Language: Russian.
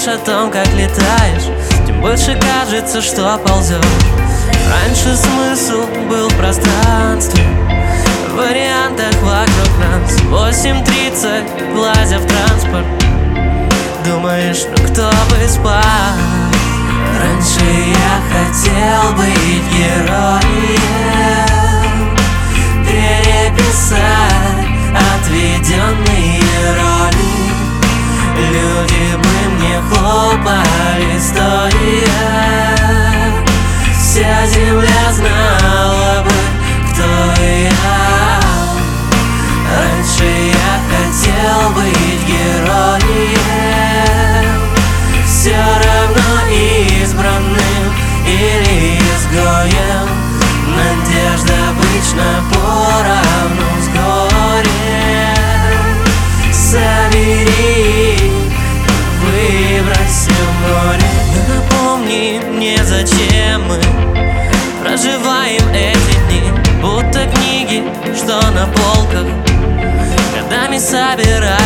думаешь о том, как летаешь, тем больше кажется, что ползешь. Раньше смысл был в пространстве, в вариантах вокруг нас. 8:30, глазя в транспорт, думаешь, ну кто бы спал. Раньше я хотел быть героем, переписать отведенные роли. Люди бы мне хлопали стоя, вся земля знала бы, кто я. Раньше я хотел быть героем, все равно избранным или изгоем. Надежда обычно поровну с горем. Собери, выбрось в море. Напомни мне, зачем мы проживаем эти дни, будто книги, что на полках годами собираем.